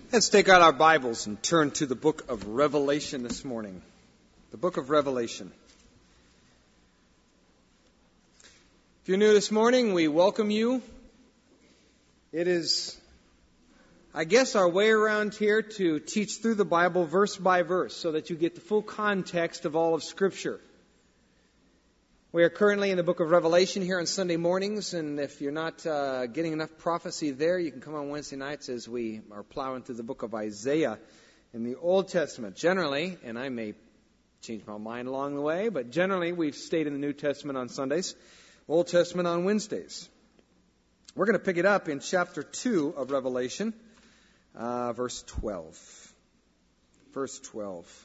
Let's take out our Bibles and turn to the book of Revelation this morning. The book of Revelation. If you're new this morning, we welcome you. It is, I guess, our way around here to teach through the Bible verse by verse so that you get the full context of all of Scripture. We are currently in the book of Revelation here on Sunday mornings, and if you're not getting enough prophecy there, you can come on Wednesday nights as we are plowing through the book of Isaiah in the Old Testament. Generally, and I may change my mind along the way, but generally we've stayed in the New Testament on Sundays, Old Testament on Wednesdays. We're going to pick it up in chapter 2 of Revelation, verse 12. Verse 12.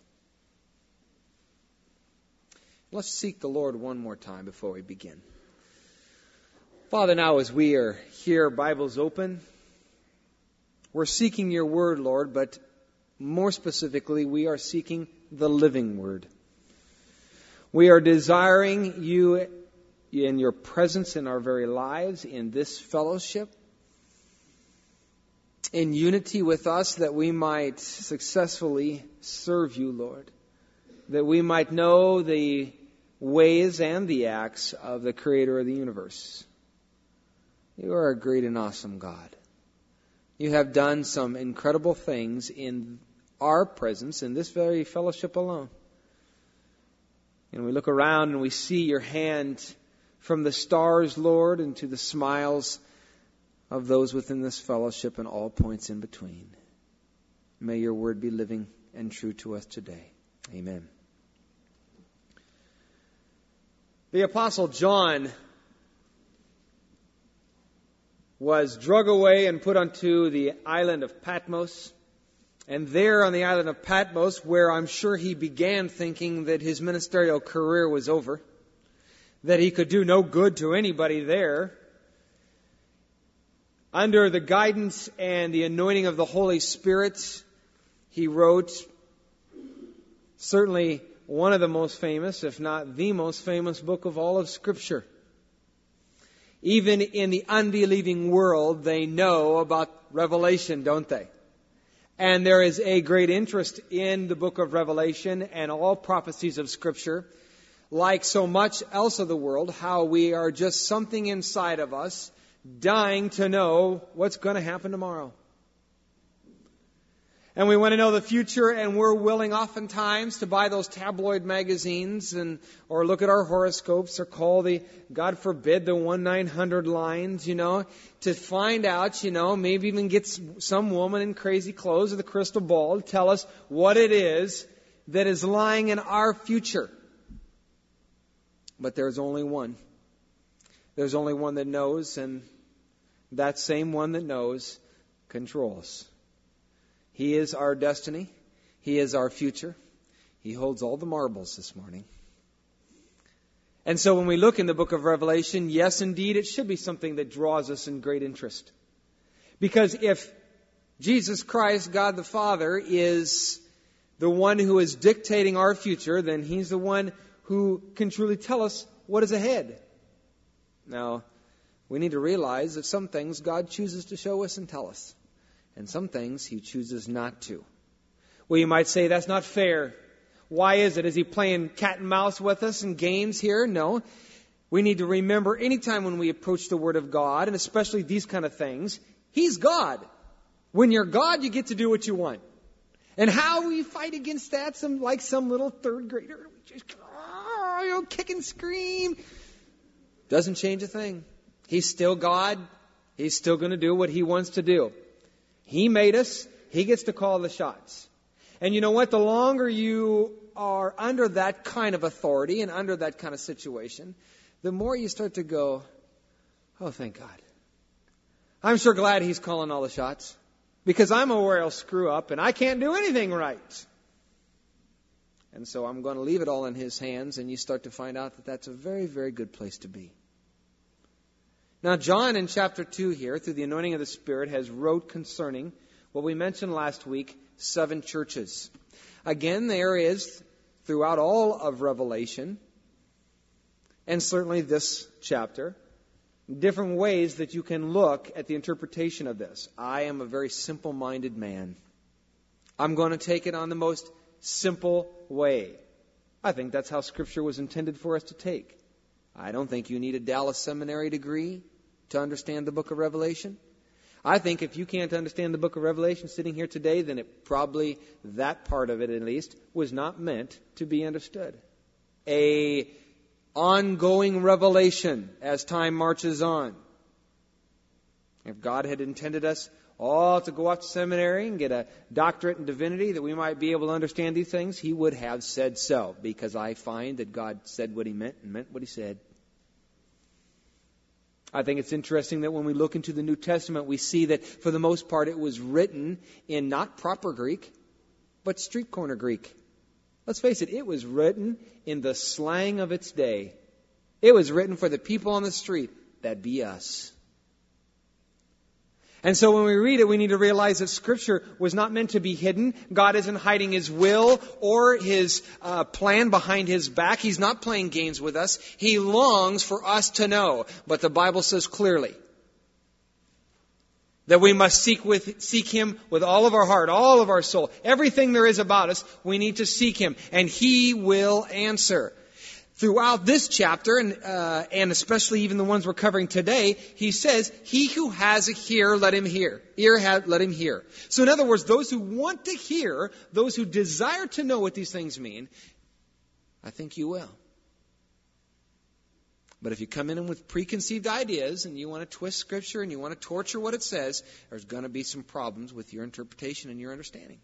Let's seek the Lord one more time before we begin. Father, now as we are here, Bibles open, we're seeking your word, Lord, but more specifically, we are seeking the living word. We are desiring you in your presence in our very lives, in this fellowship, in unity with us, that we might successfully serve you, Lord, that we might know the ways and the acts of the Creator of the universe. You are a great and awesome God. You have done some incredible things in our presence, in this very fellowship alone. And we look around and we see your hand from the stars, Lord, into the smiles of those within this fellowship and all points in between. May your word be living and true to us today. Amen. The Apostle John was drug away and put onto the island of Patmos. And there on the island of Patmos, where I'm sure he began thinking that his ministerial career was over, that he could do no good to anybody there, under the guidance and the anointing of the Holy Spirit, he wrote certainly one of the most famous, if not the most famous book of all of Scripture. Even in the unbelieving world, they know about Revelation, don't they? And there is a great interest in the book of Revelation and all prophecies of Scripture. Like so much else of the world, how we are just something inside of us dying to know what's going to happen tomorrow. And we want to know the future, and we're willing oftentimes to buy those tabloid magazines or look at our horoscopes or call the, God forbid, the 1-900 lines, to find out, maybe even get some woman in crazy clothes with a crystal ball to tell us what it is that is lying in our future. But there's only one. There's only one that knows, and that same one that knows controls. He is our destiny. He is our future. He holds all the marbles this morning. And so when we look in the book of Revelation, yes, indeed, it should be something that draws us in great interest. Because if Jesus Christ, God the Father, is the one who is dictating our future, then He's the one who can truly tell us what is ahead. Now, we need to realize that some things God chooses to show us and tell us. And some things He chooses not to. Well, you might say that's not fair. Why is it? Is He playing cat and mouse with us in games here? No. We need to remember anytime when we approach the Word of God, and especially these kind of things, He's God. When you're God, you get to do what you want. And how we fight against that, some little third grader, just kick and scream. Doesn't change a thing. He's still God. He's still going to do what He wants to do. He made us. He gets to call the shots. And you know what? The longer you are under that kind of authority and under that kind of situation, the more you start to go, oh, thank God. I'm sure glad He's calling all the shots. Because I'm a royal screw up and I can't do anything right. And so I'm going to leave it all in His hands, and you start to find out that that's a very, very good place to be. Now, John in chapter 2 here, through the anointing of the Spirit, has wrote concerning what we mentioned last week, 7 churches. Again, there is, throughout all of Revelation, and certainly this chapter, different ways that you can look at the interpretation of this. I am a very simple-minded man. I'm going to take it on the most simple way. I think that's how Scripture was intended for us to take. I don't think you need a Dallas Seminary degree to understand the book of Revelation. I think if you can't understand the book of Revelation sitting here today, then it probably, that part of it at least, was not meant to be understood. A ongoing revelation as time marches on. If God had intended us all to go off to seminary and get a doctorate in divinity that we might be able to understand these things, He would have said so, because I find that God said what He meant and meant what He said. I think it's interesting that when we look into the New Testament, we see that for the most part it was written in not proper Greek, but street corner Greek. Let's face it, it was written in the slang of its day. It was written for the people on the street. That'd be us. And so when we read it, we need to realize that Scripture was not meant to be hidden. God isn't hiding His will or His plan behind His back. He's not playing games with us. He longs for us to know. But the Bible says clearly that we must seek Him with all of our heart, all of our soul. Everything there is about us, we need to seek Him. And He will answer. Throughout this chapter, and especially even the ones we're covering today, He says, he who has a ear, let him hear. Let him hear. So in other words, those who want to hear, those who desire to know what these things mean, I think you will. But if you come in with preconceived ideas and you want to twist Scripture and you want to torture what it says, there's going to be some problems with your interpretation and your understanding.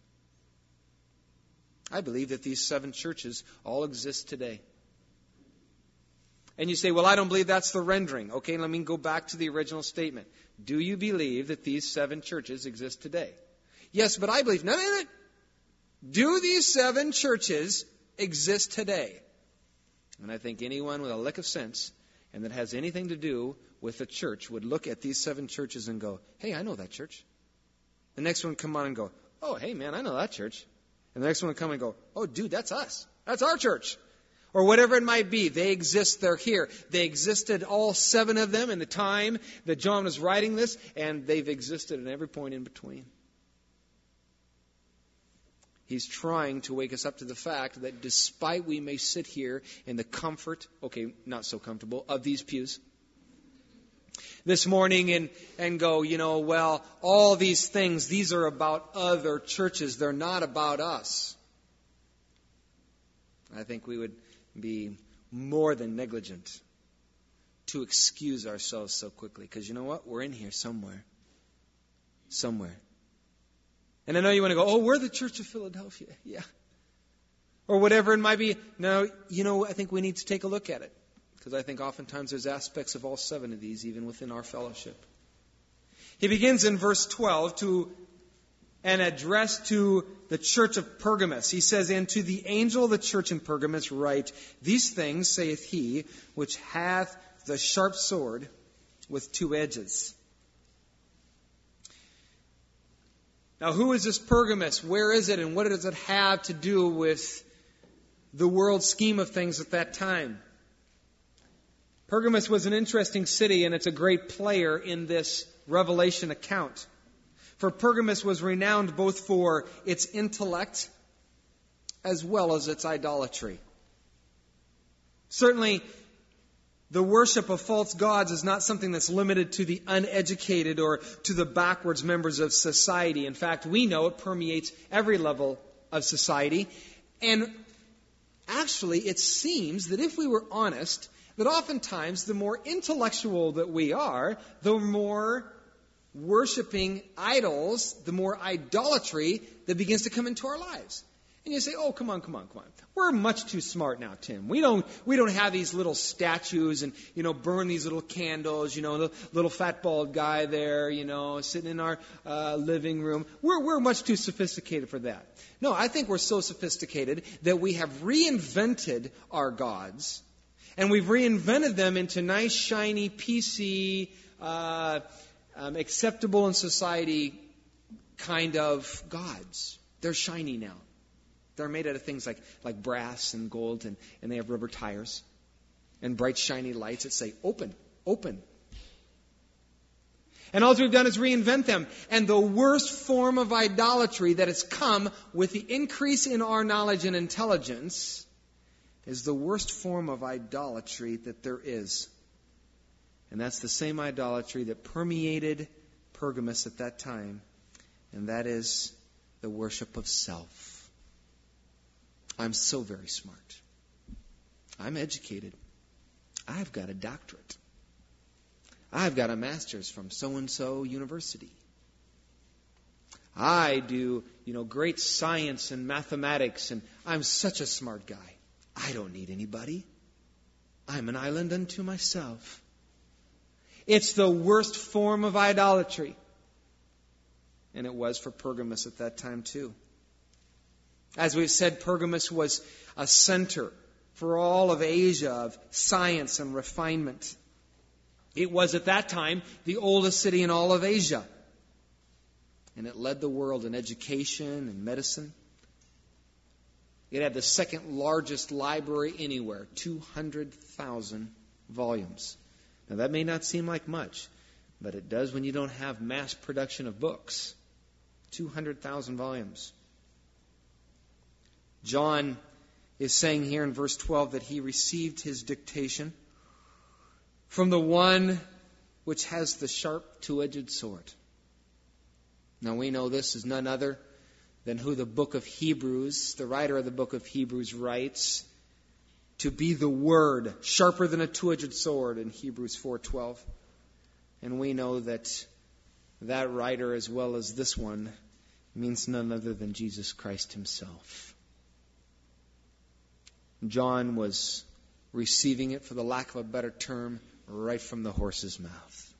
I believe that these 7 churches all exist today. And you say, well, I don't believe that's the rendering. Okay, let me go back to the original statement. Do you believe that these 7 churches exist today? Yes, but I believe. No. Do these 7 churches exist today? And I think anyone with a lick of sense and that has anything to do with the church would look at these 7 churches and go, hey, I know that church. The next one would come on and go, oh, hey, man, I know that church. And the next one would come and go, oh, dude, that's us. That's our church. Or whatever it might be, they exist, they're here. They existed, all 7 of them, in the time that John was writing this, and they've existed at every point in between. He's trying to wake us up to the fact that despite we may sit here in the comfort, okay, not so comfortable, of these pews this morning and go, well, all these things, these are about other churches. They're not about us. I think we would be more than negligent to excuse ourselves so quickly. Because you know what? We're in here somewhere. Somewhere. And I know you want to go, oh, we're the Church of Philadelphia. Yeah. Or whatever it might be. No, I think we need to take a look at it. Because I think oftentimes there's aspects of all 7 of these even within our fellowship. He begins in verse 12 an address to the church of Pergamos. He says, and to the angel of the church in Pergamos write, these things saith he which hath the sharp sword with 2 edges. Now, who is this Pergamos? Where is it? And what does it have to do with the world scheme of things at that time? Pergamos was an interesting city, and it's a great player in this Revelation account. For Pergamos was renowned both for its intellect as well as its idolatry. Certainly, the worship of false gods is not something that's limited to the uneducated or to the backwards members of society. In fact, we know it permeates every level of society. And actually, it seems that if we were honest, that oftentimes the more intellectual that we are, the more worshiping idols, the more idolatry that begins to come into our lives. And you say, oh, come on. We're much too smart now, Tim. We don't have these little statues and, burn these little candles, the little fat bald guy there, sitting in our living room. We're much too sophisticated for that. No, I think we're so sophisticated that we have reinvented our gods, and we've reinvented them into nice, shiny, PC, acceptable in society kind of gods. They're shiny now. They're made out of things like brass and gold, and they have rubber tires and bright shiny lights that say, open, open. And all we've done is reinvent them. And the worst form of idolatry that has come with the increase in our knowledge and intelligence is the worst form of idolatry that there is. And that's the same idolatry that permeated Pergamos at that time. And that is the worship of self. I'm so very smart. I'm educated. I've got a doctorate. I've got a master's from so-and-so university. I do, great science and mathematics, and I'm such a smart guy. I don't need anybody. I'm an island unto myself. It's the worst form of idolatry. And it was for Pergamos at that time too. As we've said, Pergamos was a center for all of Asia of science and refinement. It was at that time the oldest city in all of Asia. And it led the world in education and medicine. It had the second largest library anywhere, 200,000 volumes. Now that may not seem like much, but it does when you don't have mass production of books. 200,000 volumes. John is saying here in verse 12 that he received his dictation from the one which has the sharp two-edged sword. Now we know this is none other than who the book of Hebrews, the writer of the book of Hebrews, writes to be the word, sharper than a two-edged sword in Hebrews 4:12. And we know that that writer, as well as this one, means none other than Jesus Christ himself. John was receiving it, for the lack of a better term, right from the horse's mouth.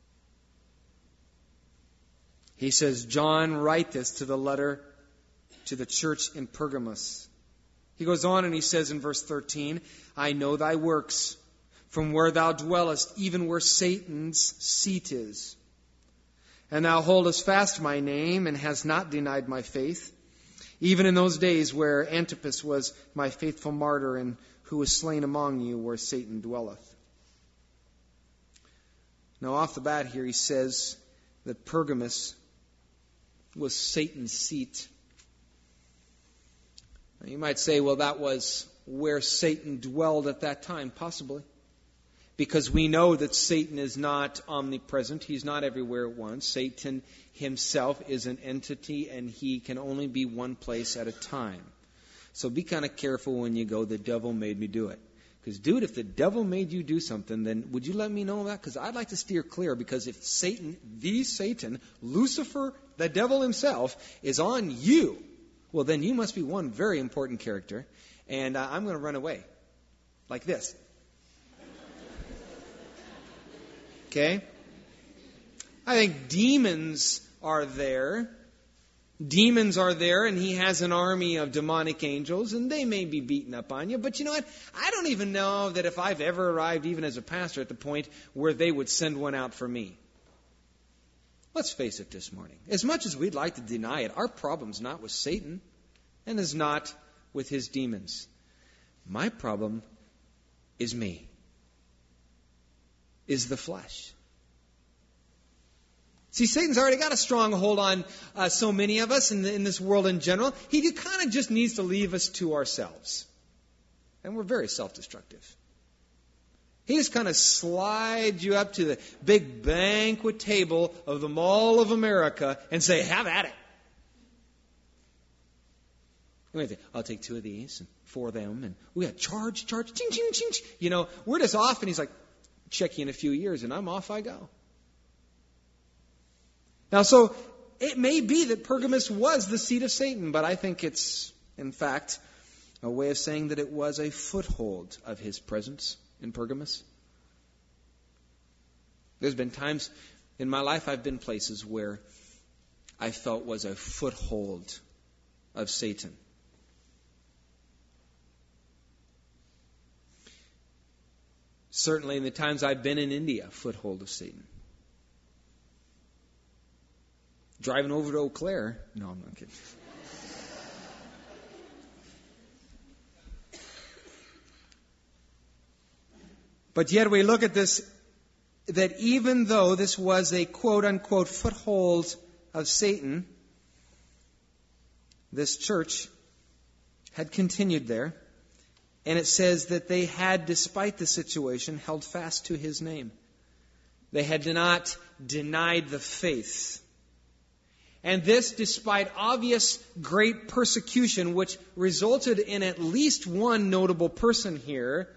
He says, John, write this to the letter to the church in Pergamos. He goes on and he says in verse 13, I know thy works, from where thou dwellest, even where Satan's seat is. And thou holdest fast my name, and hast not denied my faith, even in those days where Antipas was my faithful martyr, and who was slain among you, where Satan dwelleth. Now off the bat here he says that Pergamos was Satan's seat. Now you might say, well, that was where Satan dwelled at that time. Possibly. Because we know that Satan is not omnipresent. He's not everywhere at once. Satan himself is an entity, and he can only be one place at a time. So be kind of careful when you go, the devil made me do it. Because, dude, if the devil made you do something, then would you let me know that? Because I'd like to steer clear. Because if Satan, Lucifer, the devil himself, is on you, well, then you must be one very important character. And I'm going to run away. Like this. Okay? I think demons are there. Demons are there, and he has an army of demonic angels, and they may be beating up on you. But you know what? I don't even know that if I've ever arrived, even as a pastor, at the point where they would send one out for me. Let's face it this morning. As much as we'd like to deny it, our problem's not with Satan, and is not with his demons. My problem is me. Is the flesh. See, Satan's already got a strong hold on so many of us in this world in general. He kind of just needs to leave us to ourselves. And we're very self-destructive. He just kind of slides you up to the big banquet table of the Mall of America and say, have at it. I'll take 2 of these and 4 of them. And we got charge, ching, ching, ching, ching. You know, we're just off, and he's like, check you in a few years, and I'm off I go. Now, so it may be that Pergamos was the seat of Satan, but I think it's, in fact, a way of saying that it was a foothold of his presence in Pergamos. There's been times in my life I've been places where I felt was a foothold of Satan. Certainly in the times I've been in India, foothold of Satan. Driving over to Eau Claire. No, I'm not kidding. But yet we look at this that even though this was a quote-unquote foothold of Satan, this church had continued there. And it says that they had, despite the situation, held fast to his name. They had not denied the faith. And this despite obvious great persecution, which resulted in at least one notable person here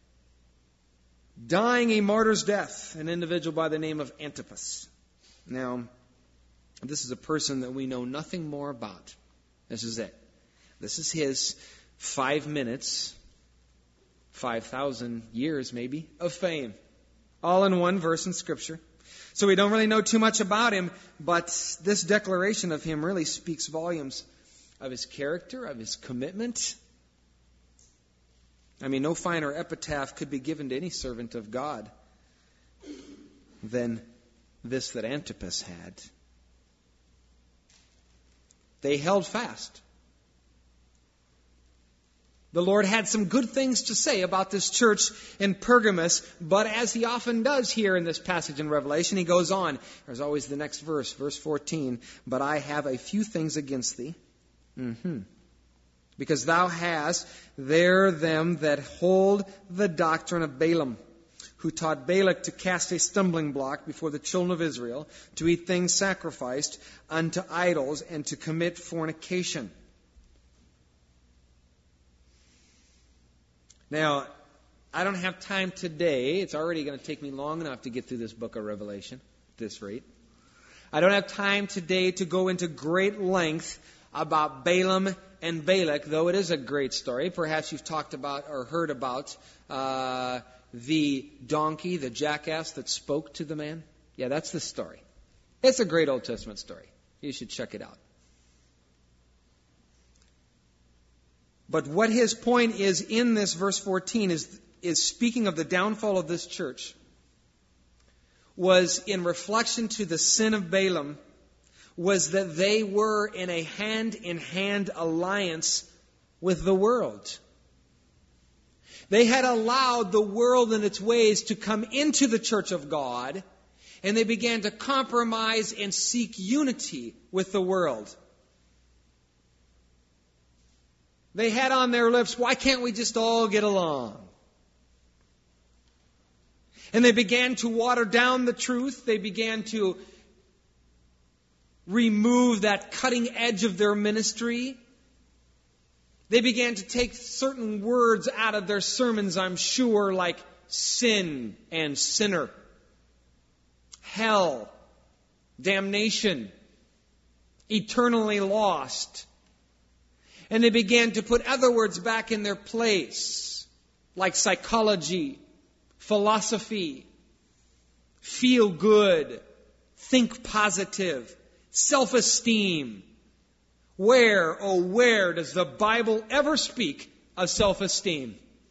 dying a martyr's death, an individual by the name of Antipas. Now, this is a person that we know nothing more about. This is it. This is his 5 minutes, 5,000 years maybe, of fame. All in one verse in Scripture. So we don't really know too much about him, but this declaration of him really speaks volumes of his character, of his commitment. I mean, no finer epitaph could be given to any servant of God than this that Antipas had. They held fast. The Lord had some good things to say about this church in Pergamos, but as he often does here in this passage in Revelation, he goes on. There's always the next verse, verse 14. But I have a few things against thee. Because thou hast there them that hold the doctrine of Balaam, who taught Balak to cast a stumbling block before the children of Israel, to eat things sacrificed unto idols, and to commit fornication. Now, I don't have time today. It's already going to take me long enough to get through this book of Revelation at this rate. I don't have time today to go into great length about Balaam and Balak, though it is a great story. Perhaps you've talked about or heard about the donkey, the jackass that spoke to the man. Yeah, that's the story. It's a great Old Testament story. You should check it out. But what his point is in this verse 14 is speaking of the downfall of this church, was in reflection to the sin of Balaam, was that they were in a hand-in-hand alliance with the world. They had allowed the world and its ways to come into the church of God, and they began to compromise and seek unity with the world. They had on their lips, why can't we just all get along? And they began to water down the truth. They began to remove that cutting edge of their ministry. They began to take certain words out of their sermons, I'm sure, like sin and sinner, hell, damnation, eternally lost. And they began to put other words back in their place, like psychology, philosophy, feel good, think positive, self-esteem. Where, oh where does the Bible ever speak of self-esteem?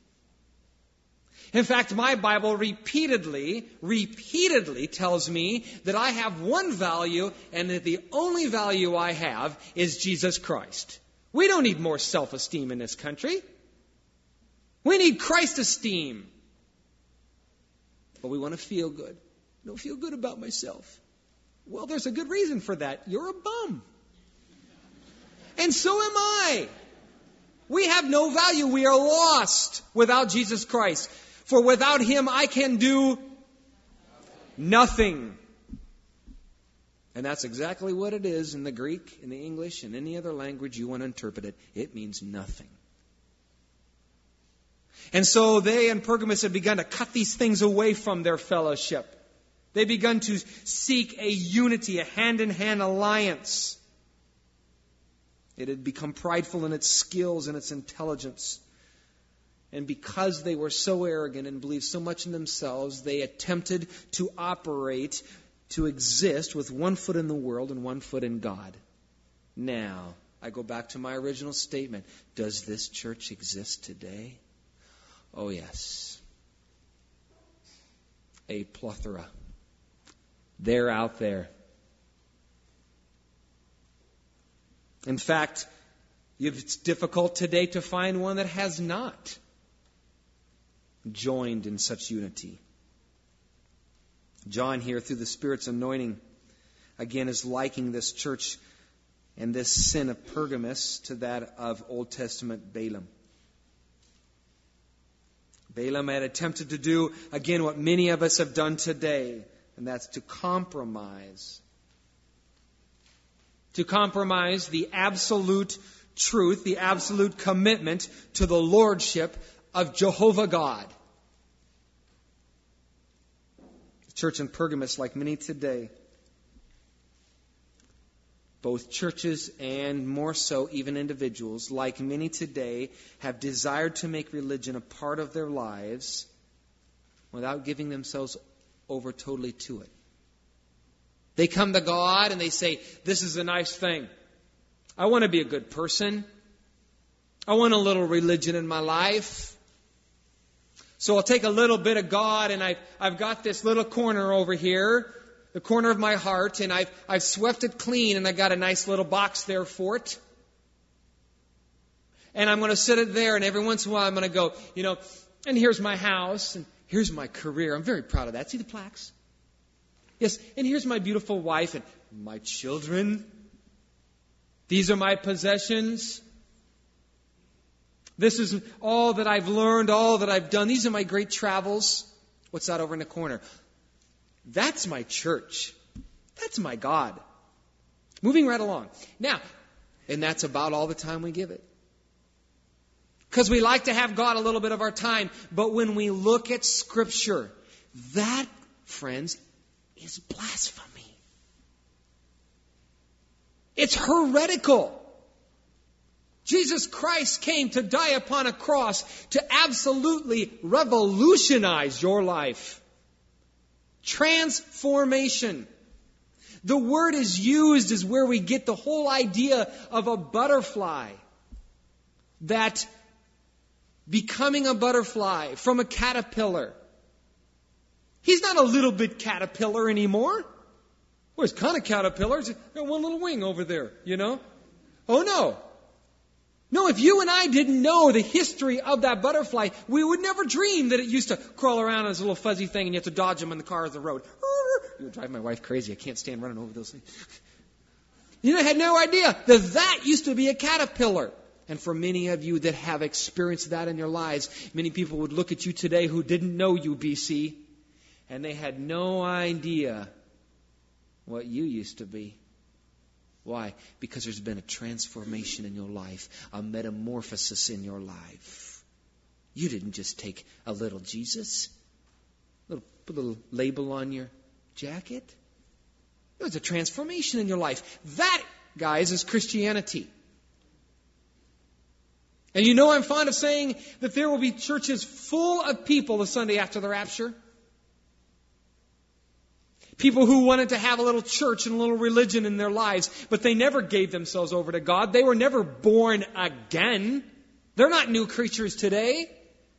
In fact, my Bible repeatedly tells me that I have one value and that the only value I have is Jesus Christ. We don't need more self-esteem in this country. We need Christ-esteem. But we want to feel good. I don't feel good about myself. Well, there's a good reason for that. You're a bum. And so am I. We have no value. We are lost without Jesus Christ. For without Him, I can do nothing. And that's exactly what it is in the Greek, in the English, in any other language you want to interpret it. It means nothing. And so they in Pergamos had begun to cut these things away from their fellowship. They begun to seek a unity, a hand-in-hand alliance. It had become prideful in its skills and its intelligence. And because they were so arrogant and believed so much in themselves, they attempted to operate, to exist with one foot in the world and one foot in God. Now, I go back to my original statement. Does this church exist today? Oh, yes. A plethora. They're out there. In fact, it's difficult today to find one that has not joined in such unity. John here, through the Spirit's anointing, again is likening this church and this sin of Pergamos to that of Old Testament Balaam. Balaam had attempted to do, again, what many of us have done today, and that's to compromise. To compromise the absolute truth, the absolute commitment to the lordship of Jehovah God. The church in Pergamos, like many today, both churches and more so even individuals, like many today, have desired to make religion a part of their lives without giving themselves over totally to it. They come to God and they say, this is a nice thing. I want to be a good person. I want a little religion in my life. So I'll take a little bit of God, and I've got this little corner over here, the corner of my heart, and I've swept it clean, and I got a nice little box there for it. And I'm going to sit it there, and every once in a while I'm going to go, and here's my house, and here's my career. I'm very proud of that. See the plaques? Yes, and here's my beautiful wife and my children. These are my possessions. This is all that I've learned, all that I've done. These are my great travels. What's that over in the corner? That's my church. That's my God. Moving right along. Now, and that's about all the time we give it. Because we like to have God a little bit of our time. But when we look at Scripture, that, friends, is blasphemy. It's heretical. Jesus Christ came to die upon a cross to absolutely revolutionize your life. Transformation. The word is used as where we get the whole idea of a butterfly. That becoming a butterfly from a caterpillar. He's not a little bit caterpillar anymore. Well, he's kind of caterpillar. He's got one little wing over there, Oh, no. No, if you and I didn't know the history of that butterfly, we would never dream that it used to crawl around as a little fuzzy thing and you have to dodge him in the car or the road. It would drive my wife crazy. I can't stand running over those things. I had no idea that used to be a caterpillar. And for many of you that have experienced that in your lives, many people would look at you today who didn't know you, BC, and they had no idea what you used to be. Why? Because there's been a transformation in your life, a metamorphosis in your life. You didn't just take a little Jesus, put a little label on your jacket. There was a transformation in your life. That, guys, is Christianity. And I'm fond of saying that there will be churches full of people the Sunday after the rapture. People who wanted to have a little church and a little religion in their lives, but they never gave themselves over to God. They were never born again. They're not new creatures today.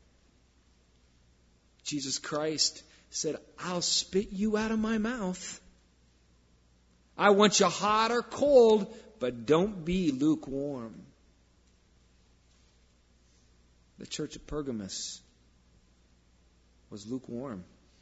Jesus Christ said, I'll spit you out of my mouth. I want you hot or cold, but don't be lukewarm. The church at Pergamos was lukewarm.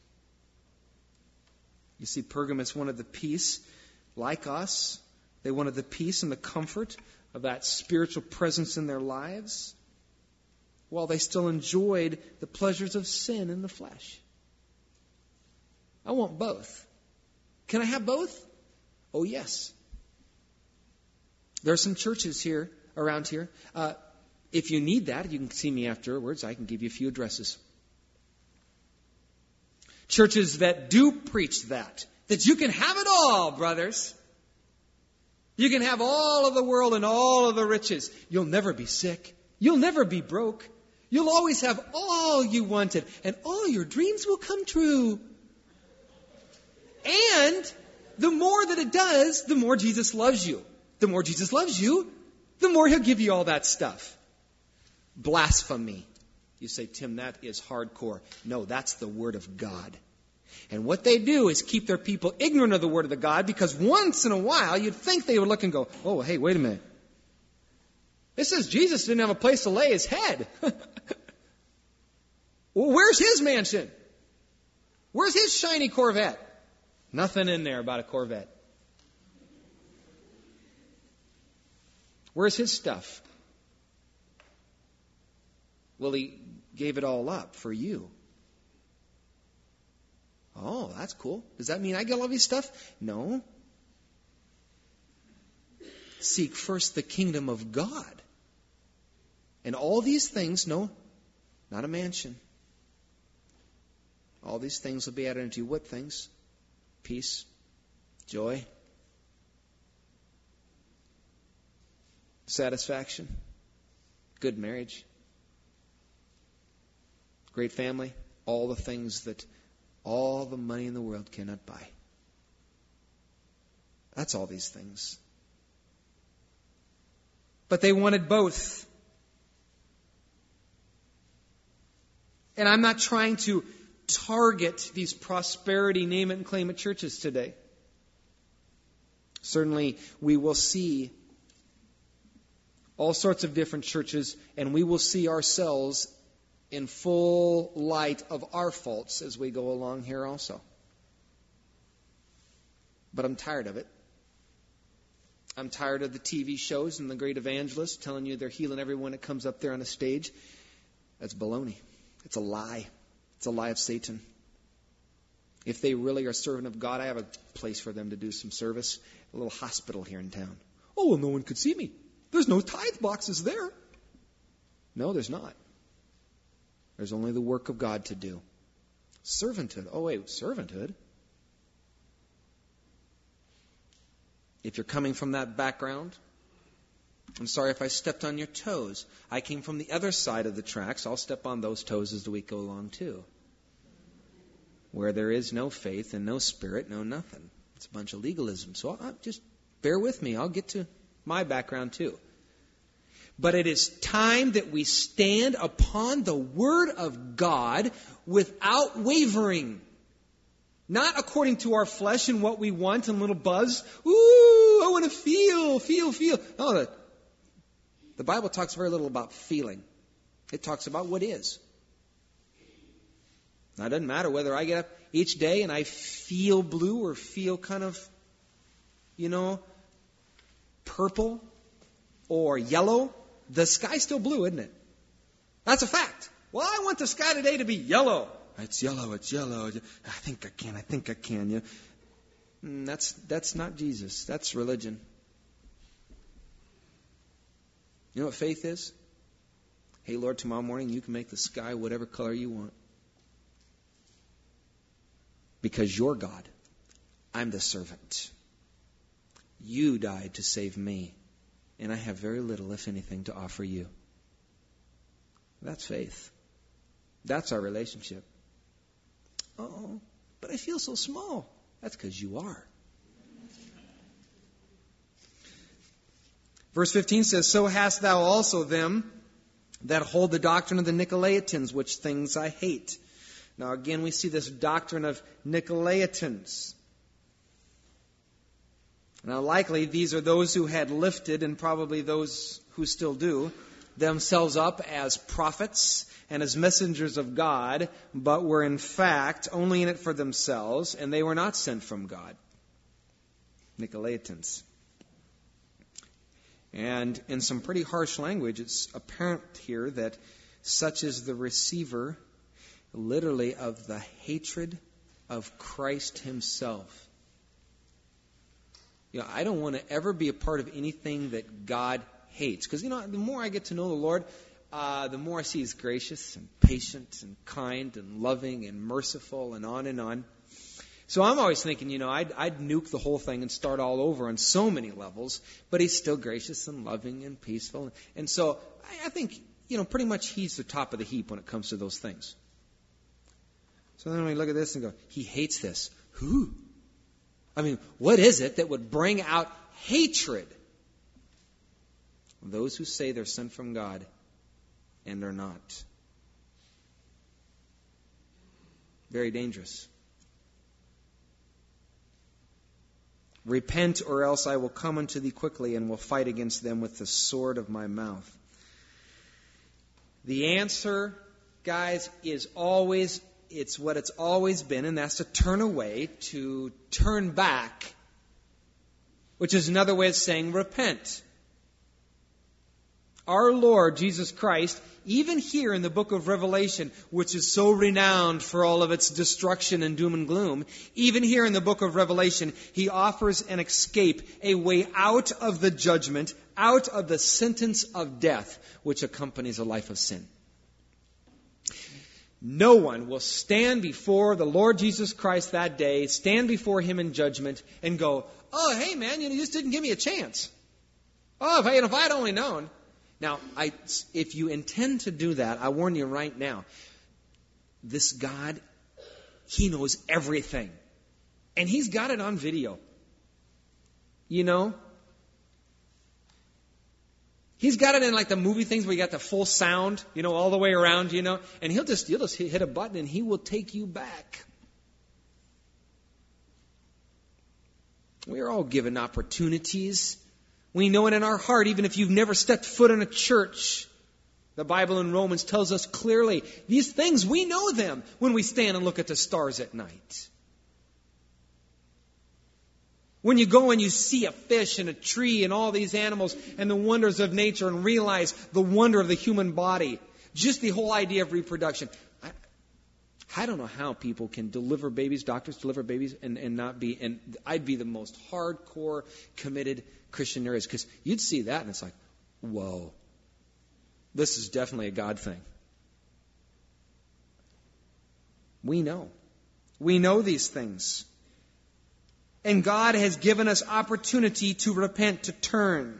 You see, Pergamos wanted the peace, like us. They wanted the peace and the comfort of that spiritual presence in their lives, while they still enjoyed the pleasures of sin in the flesh. I want both. Can I have both? Oh, yes. There are some churches around here. If you need that, you can see me afterwards. I can give you a few addresses. Churches that do preach that you can have it all, brothers. You can have all of the world and all of the riches. You'll never be sick. You'll never be broke. You'll always have all you wanted, and all your dreams will come true. And the more that it does, the more Jesus loves you. The more Jesus loves you, the more He'll give you all that stuff. Blasphemy. You say, Tim, that is hardcore. No, that's the Word of God. And what they do is keep their people ignorant of the Word of the God, because once in a while you'd think they would look and go, oh, hey, wait a minute. It says Jesus didn't have a place to lay His head. Well, where's His mansion? Where's His shiny Corvette? Nothing in there about a Corvette. Where's his stuff? Well, he gave it all up for you. Oh, that's cool. Does that mean I get all of his stuff? No. Seek first the kingdom of God. And all these things, no, not a mansion. All these things will be added unto you. What things? Peace, joy, satisfaction, good marriage, great family, all the things that all the money in the world cannot buy. That's all these things. But they wanted both. And I'm not trying to target these prosperity name it and claim it churches today. Certainly we will see all sorts of different churches, and we will see ourselves in full light of our faults as we go along here also. But I'm tired of it. I'm tired of the TV shows and the great evangelists telling you they're healing everyone that comes up there on the stage. That's baloney. It's a lie. It's a lie of Satan. If they really are servant of God, I have a place for them to do some service. A little hospital here in town. Oh, well, no one could see me. There's no tithe boxes there. No, there's not. There's only the work of God to do. Servanthood. Oh, wait, servanthood? If you're coming from that background, I'm sorry if I stepped on your toes. I came from the other side of the tracks. I'll step on those toes as the week goes along too. Where there is no faith and no spirit, no nothing. It's a bunch of legalism. So just bear with me. I'll get to my background too. But it is time that we stand upon the Word of God without wavering. Not according to our flesh and what we want and a little buzz. Ooh, I want to feel. No, the Bible talks very little about feeling. It talks about what is. Now, it doesn't matter whether I get up each day and I feel blue or feel kind of, purple or yellow. The sky's still blue, isn't it? That's a fact. Well, I want the sky today to be yellow. It's yellow. I think I can. Yeah. That's not Jesus. That's religion. You know what faith is? Hey, Lord, tomorrow morning you can make the sky whatever color you want. Because you're God. I'm the servant. You died to save me. And I have very little, if anything, to offer you. That's faith. That's our relationship. Oh, but I feel so small. That's because you are. Verse 15 says, So hast thou also them that hold the doctrine of the Nicolaitans, which things I hate. Now again, we see this doctrine of Nicolaitans. Now likely these are those who had lifted, and probably those who still do, themselves up as prophets and as messengers of God, but were in fact only in it for themselves, and they were not sent from God. Nicolaitans. And in some pretty harsh language, it's apparent here that such is the receiver, literally, of the hatred of Christ himself. I don't want to ever be a part of anything that God hates. Because, the more I get to know the Lord, the more I see He's gracious and patient and kind and loving and merciful and on and on. So I'm always thinking, I'd nuke the whole thing and start all over on so many levels, but He's still gracious and loving and peaceful. And so I think, pretty much He's the top of the heap when it comes to those things. So then we look at this and go, He hates this. Who? What is it that would bring out hatred? Those who say they're sent from God and are not. Very dangerous. Repent, or else I will come unto thee quickly and will fight against them with the sword of my mouth. The answer, guys, is always it's what it's always been, and that's to turn away, to turn back, which is another way of saying repent. Our Lord Jesus Christ, even here in the book of Revelation, which is so renowned for all of its destruction and doom and gloom, even here in the book of Revelation, He offers an escape, a way out of the judgment, out of the sentence of death, which accompanies a life of sin. No one will stand before the Lord Jesus Christ that day, stand before Him in judgment, and go, oh, hey man, you just didn't give me a chance. Oh, if I had only known. Now, if you intend to do that, I warn you right now, this God, He knows everything. And He's got it on video. You know? He's got it in like the movie things where you got the full sound, all the way around, and you'll just hit a button and He will take you back. We are all given opportunities. We know it in our heart, even if you've never stepped foot in a church. The Bible in Romans tells us clearly, these things, we know them when we stand and look at the stars at night. When you go and you see a fish and a tree and all these animals and the wonders of nature and realize the wonder of the human body, just the whole idea of reproduction. I don't know how people can deliver babies, doctors deliver babies, and not be, and I'd be the most hardcore, committed Christian there is, because you'd see that and it's like, whoa, this is definitely a God thing. We know these things. And God has given us opportunity to repent, to turn.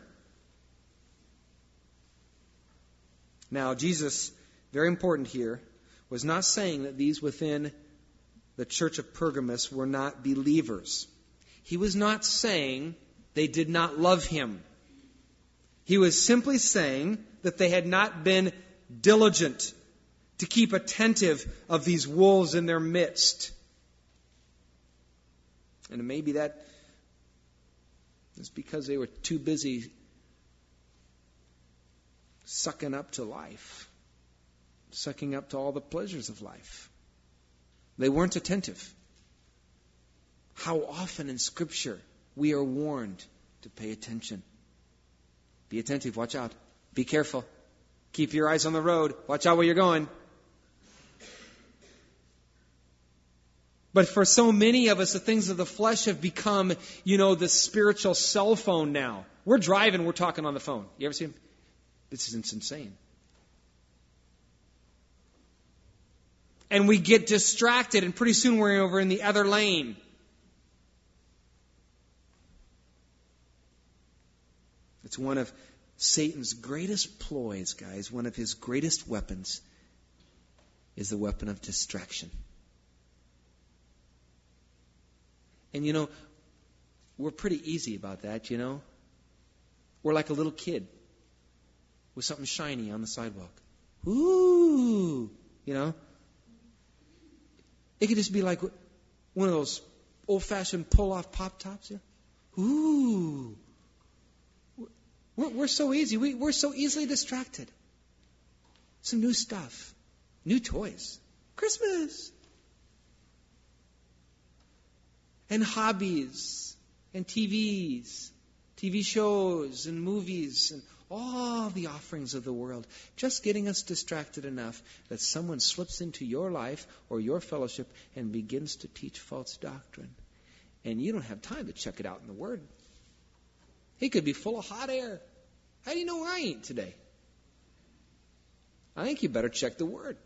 Now, Jesus, very important here, was not saying that these within the church of Pergamos were not believers. He was not saying they did not love Him. He was simply saying that they had not been diligent to keep attentive of these wolves in their midst. And maybe that is because they were too busy sucking up to life, sucking up to all the pleasures of life. They weren't attentive. How often in Scripture we are warned to pay attention. Be attentive, watch out. Be careful. Keep your eyes on the road. Watch out where you're going. But for so many of us, the things of the flesh have become, the spiritual cell phone now. We're driving, we're talking on the phone. You ever see them? This is insane. And we get distracted, and pretty soon we're over in the other lane. It's one of Satan's greatest ploys, guys. One of his greatest weapons is the weapon of distraction. And we're pretty easy about that, We're like a little kid with something shiny on the sidewalk. Ooh, It could just be like one of those old-fashioned pull-off pop-tops. Ooh. We're so easy. We're so easily distracted. Some new stuff. New toys. Christmas. And hobbies. And TVs. TV shows and movies and all the offerings of the world, just getting us distracted enough that someone slips into your life or your fellowship and begins to teach false doctrine. And you don't have time to check it out in the Word. He could be full of hot air. How do you know where I ain't today? I think you better check the Word.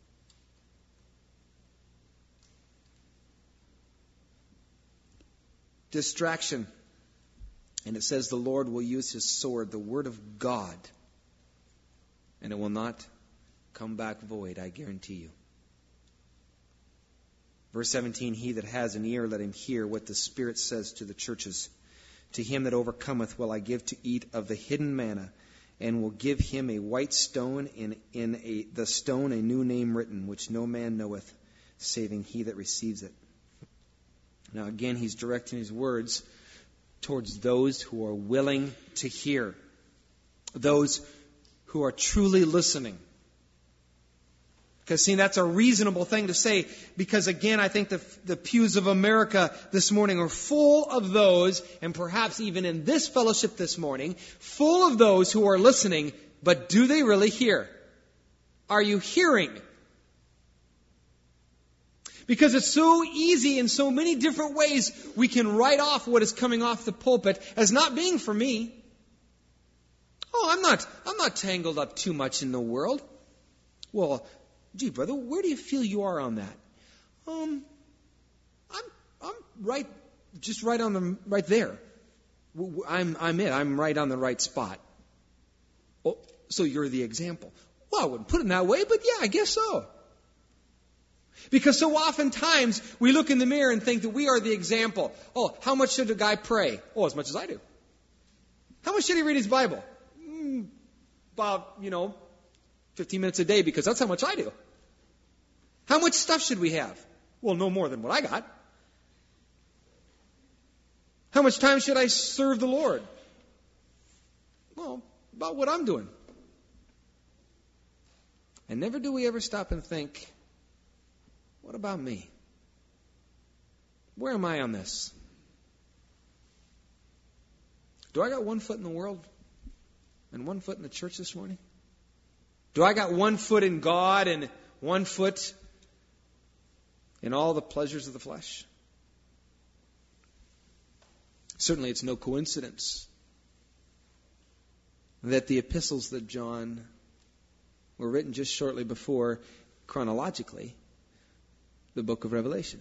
Distraction. And it says the Lord will use His sword, the Word of God, and it will not come back void, I guarantee you. Verse 17, he that has an ear, let him hear what the Spirit says to the churches. To him that overcometh will I give to eat of the hidden manna, and will give him a white stone, in the stone a new name written, which no man knoweth, saving he that receives it. Now again, he's directing his words towards those who are willing to hear, those who are truly listening. Because, see, that's a reasonable thing to say. Because, again, I think the pews of America this morning are full of those, and perhaps even in this fellowship this morning, full of those who are listening, but do they really hear? Are you hearing? Because it's so easy in so many different ways we can write off what is coming off the pulpit as not being for me. Oh, I'm not tangled up too much in the world. Well, gee, brother, where do you feel you are on that? I'm right there. I'm it. I'm right on the right spot. Oh, so you're the example. Well, I wouldn't put it in that way, but yeah, I guess so. Because so oftentimes we look in the mirror and think that we are the example. Oh, how much should a guy pray? Oh, as much as I do. How much should he read his Bible? About, 15 minutes a day, because that's how much I do. How much stuff should we have? Well, no more than what I got. How much time should I serve the Lord? Well, about what I'm doing. And never do we ever stop and think, what about me? Where am I on this? Do I got one foot in the world and one foot in the church this morning? Do I got one foot in God and one foot in all the pleasures of the flesh? Certainly it's no coincidence that the epistles that John were written just shortly before, chronologically, the book of Revelation,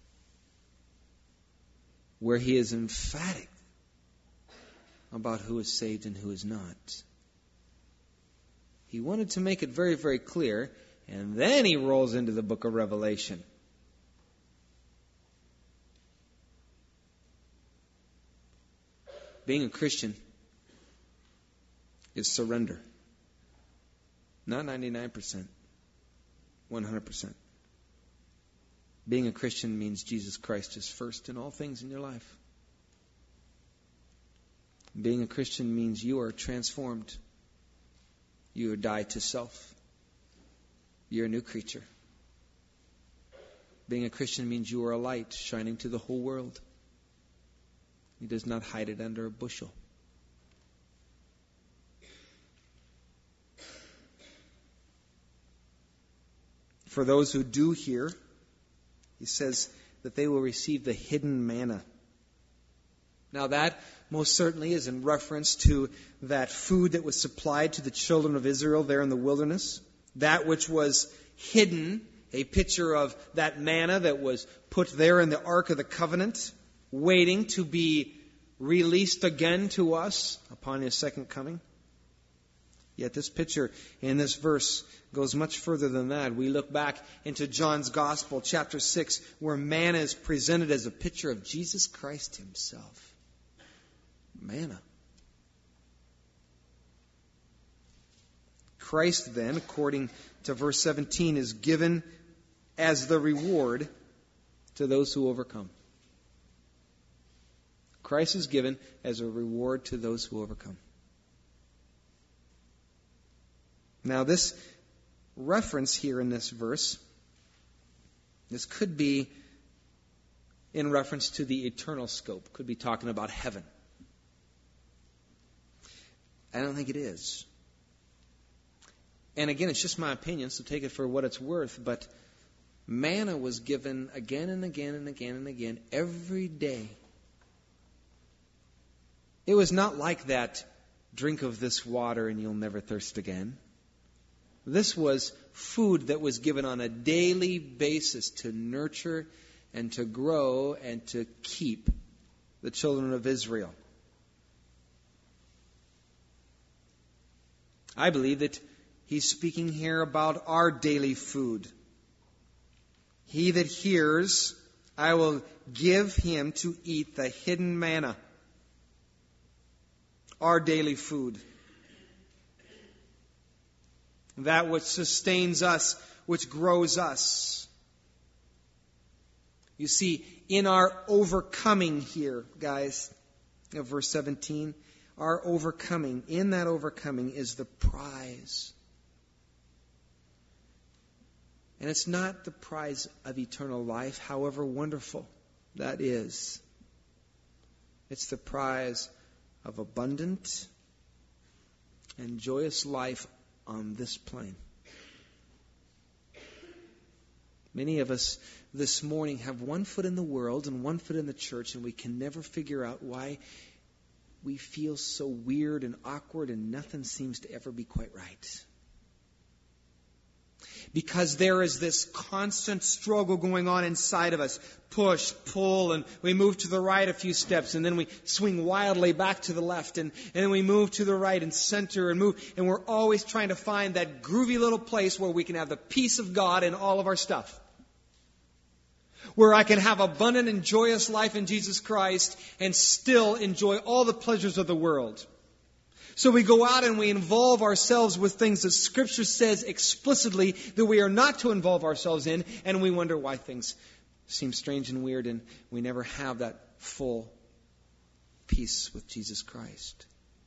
where he is emphatic about who is saved and who is not. He wanted to make it very, very clear, and then he rolls into the book of Revelation. Being a Christian is surrender. Not 99%, 100%. Being a Christian means Jesus Christ is first in all things in your life. Being a Christian means you are transformed. You die to self. You're a new creature. Being a Christian means you are a light shining to the whole world. He does not hide it under a bushel. For those who do hear, he says that they will receive the hidden manna. Now that most certainly is in reference to that food that was supplied to the children of Israel there in the wilderness. That which was hidden, a picture of that manna that was put there in the Ark of the Covenant, waiting to be released again to us upon his second coming. Yet this picture in this verse goes much further than that. We look back into John's Gospel, chapter 6, where manna is presented as a picture of Jesus Christ himself. Manna. Christ then, according to verse 17, is given as the reward to those who overcome. Christ is given as a reward to those who overcome. Now this reference here in this verse, this could be in reference to the eternal scope. Could be talking about heaven. I don't think it is. And again, it's just my opinion, so take it for what it's worth, but manna was given again and again and again and again every day. It was not like that, drink of this water and you'll never thirst again. This was food that was given on a daily basis to nurture and to grow and to keep the children of Israel. I believe that he's speaking here about our daily food. He that hears, I will give him to eat the hidden manna. Our daily food. That which sustains us, which grows us. You see, in our overcoming here, guys, of verse 17, our overcoming, in that overcoming is the prize. And it's not the prize of eternal life, however wonderful that is. It's the prize of abundant and joyous life on this plane. Many of us this morning have one foot in the world and one foot in the church, and we can never figure out why we feel so weird and awkward and nothing seems to ever be quite right. Because there is this constant struggle going on inside of us. Push, pull, and we move to the right a few steps, and then we swing wildly back to the left, and then we move to the right and center and move. And we're always trying to find that groovy little place where we can have the peace of God in all of our stuff. Where I can have abundant and joyous life in Jesus Christ and still enjoy all the pleasures of the world. So we go out and we involve ourselves with things that Scripture says explicitly that we are not to involve ourselves in, and we wonder why things seem strange and weird, and we never have that full peace with Jesus Christ.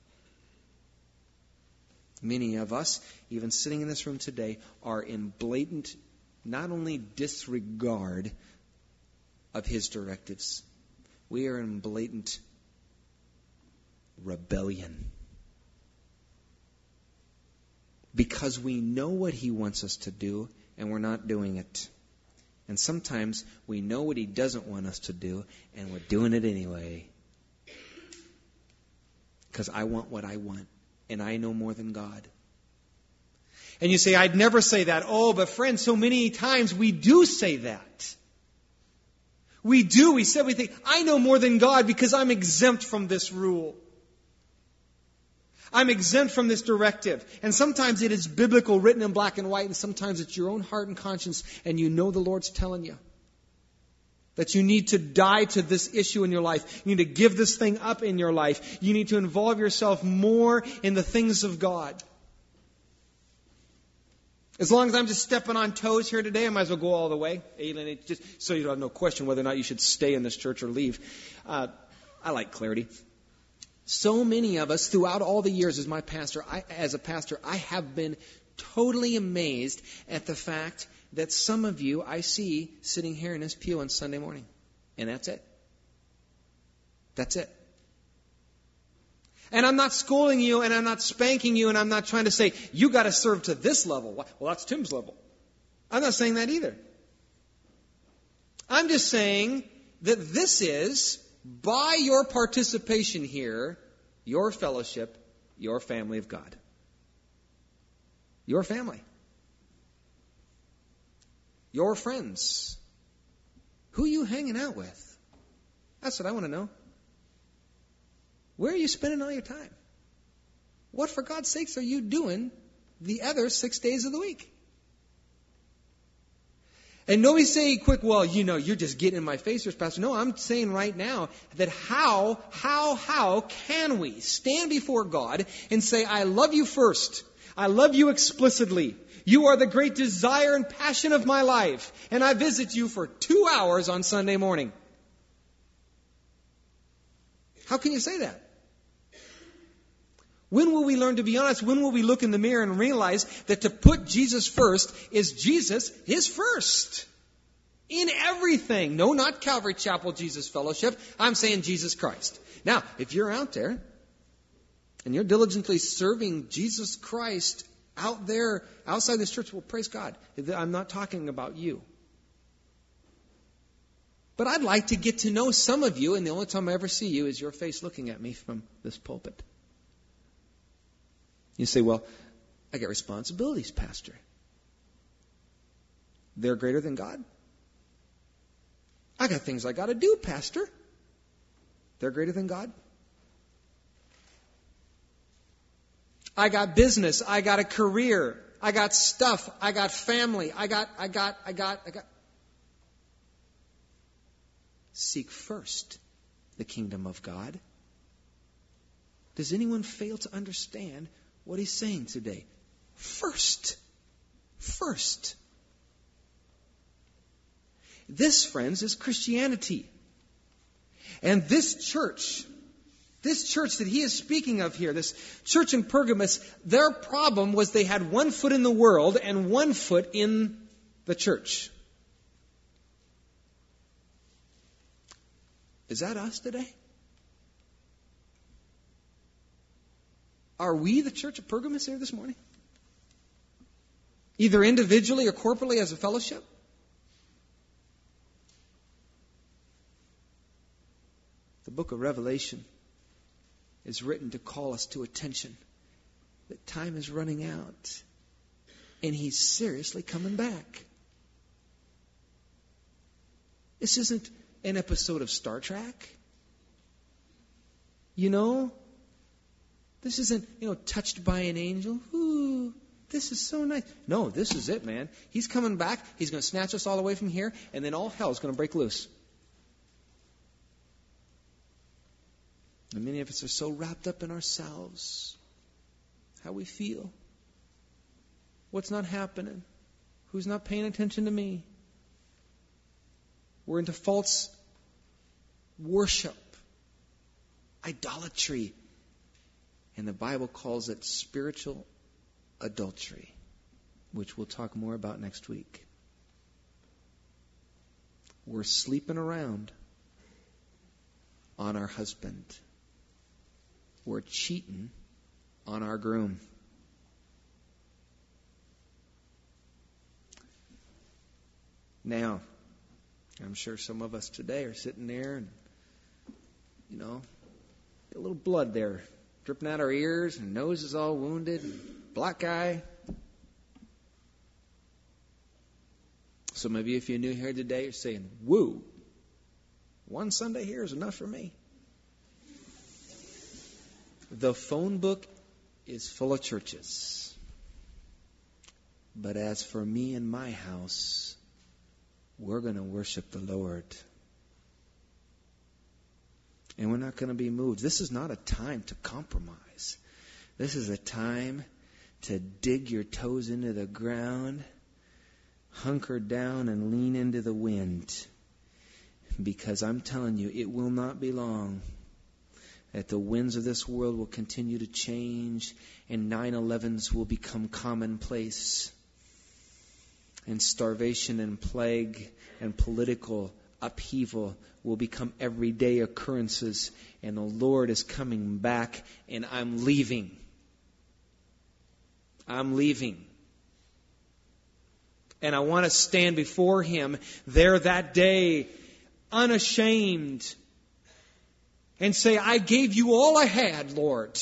Many of us, even sitting in this room today, are in blatant, not only disregard of His directives, we are in blatant rebellion. Because we know what He wants us to do, and we're not doing it. And sometimes we know what He doesn't want us to do, and we're doing it anyway. Because I want what I want, and I know more than God. And you say, I'd never say that. Oh, but friend, so many times we do say that. We do. We think, I know more than God because I'm exempt from this rule. I'm exempt from this directive. And sometimes it is biblical, written in black and white, and sometimes it's your own heart and conscience, and you know the Lord's telling you that you need to die to this issue in your life. You need to give this thing up in your life. You need to involve yourself more in the things of God. As long as I'm just stepping on toes here today, I might as well go all the way. Aiden, just so you have no question whether or not you should stay in this church or leave. I like clarity. So many of us throughout all the years as a pastor, I have been totally amazed at the fact that some of you I see sitting here in this pew on Sunday morning. And that's it. That's it. And I'm not scolding you, and I'm not spanking you, and I'm not trying to say, you got to serve to this level. Well, that's Tim's level. I'm not saying that either. I'm just saying that this is, by your participation here, your fellowship, your family of God. Your family. Your friends. Who are you hanging out with? That's what I want to know. Where are you spending all your time? What, for God's sakes, are you doing the other 6 days of the week? And nobody say quick, well, you're just getting in my face here, Pastor. No, I'm saying right now that how can we stand before God and say, I love you first. I love you explicitly. You are the great desire and passion of my life. And I visit you for 2 hours on Sunday morning. How can you say that? When will we learn to be honest? When will we look in the mirror and realize that to put Jesus first is Jesus is first? In everything. No, not Calvary Chapel Jesus Fellowship. I'm saying Jesus Christ. Now, if you're out there and you're diligently serving Jesus Christ out there, outside this church, well, praise God. I'm not talking about you. But I'd like to get to know some of you, and the only time I ever see you is your face looking at me from this pulpit. You say, well, I got responsibilities, Pastor. They're greater than God? I got things I got to do, Pastor. They're greater than God? I got business. I got a career. I got stuff. I got family. I got. Seek first the kingdom of God. Does anyone fail to understand what he's saying today? First. First. This, friends, is Christianity. And this church that he is speaking of here, this church in Pergamos, their problem was they had 1 foot in the world and 1 foot in the church. Is that us today? Are we the church of Pergamos here this morning? Either individually or corporately as a fellowship? The book of Revelation is written to call us to attention that time is running out and He's seriously coming back. This isn't an episode of Star Trek. This isn't, touched by an angel. Ooh, this is so nice. No, this is it, man. He's coming back. He's going to snatch us all away from here, and then all hell is going to break loose. And many of us are so wrapped up in ourselves, how we feel, what's not happening, who's not paying attention to me. We're into false worship, idolatry. And the Bible calls it spiritual adultery, which we'll talk more about next week. We're sleeping around on our husband. We're cheating on our groom. Now, I'm sure some of us today are sitting there and, a little blood there dripping out our ears, and nose is all wounded, black eye. Some of you, if you're new here today, you're saying, woo, one Sunday here is enough for me. The phone book is full of churches. But as for me and my house, we're going to worship the Lord. And we're not going to be moved. This is not a time to compromise. This is a time to dig your toes into the ground, hunker down and lean into the wind. Because I'm telling you, it will not be long that the winds of this world will continue to change and 9/11s will become commonplace. And starvation and plague and political upheaval will become everyday occurrences, and the Lord is coming back, and I'm leaving. I'm leaving. And I want to stand before Him there that day, unashamed, and say, I gave you all I had, Lord.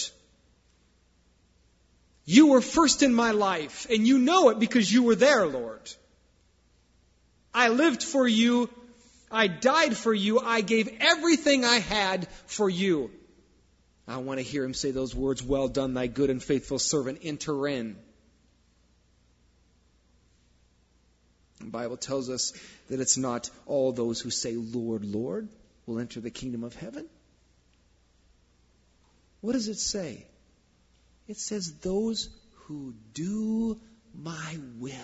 You were first in my life, and you know it because you were there, Lord. I lived for you. I died for you. I gave everything I had for you. I want to hear Him say those words, well done, thy good and faithful servant, enter in. The Bible tells us that it's not all those who say, Lord, Lord, will enter the kingdom of heaven. What does it say? It says those who do my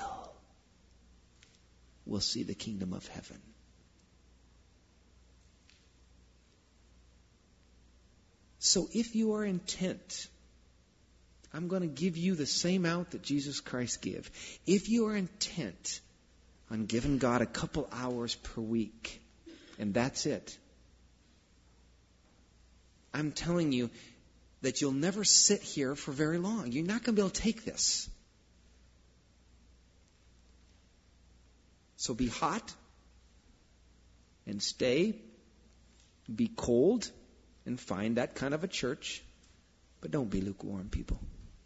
will see the kingdom of heaven. So if you are intent, I'm going to give you the same out that Jesus Christ gave. If you are intent on giving God a couple hours per week, and that's it, I'm telling you that you'll never sit here for very long. You're not going to be able to take this. So be hot and stay. Be cold and find that kind of a church. But don't be lukewarm, people.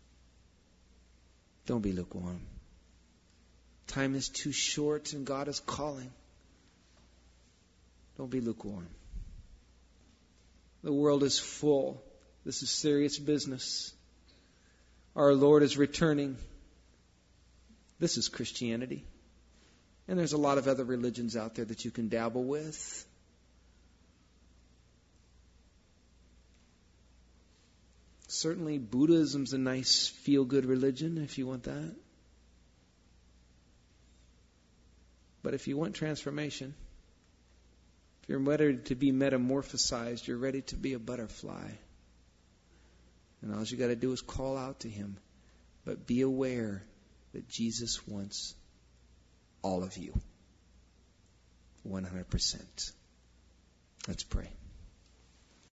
Don't be lukewarm. Time is too short and God is calling. Don't be lukewarm. The world is full. This is serious business. Our Lord is returning. This is Christianity. And there's a lot of other religions out there that you can dabble with. Certainly Buddhism's a nice feel-good religion if you want that. But if you want transformation, if you're ready to be metamorphosized, you're ready to be a butterfly. And all you got to do is call out to Him. But be aware that Jesus wants all of you. 100%. Let's pray.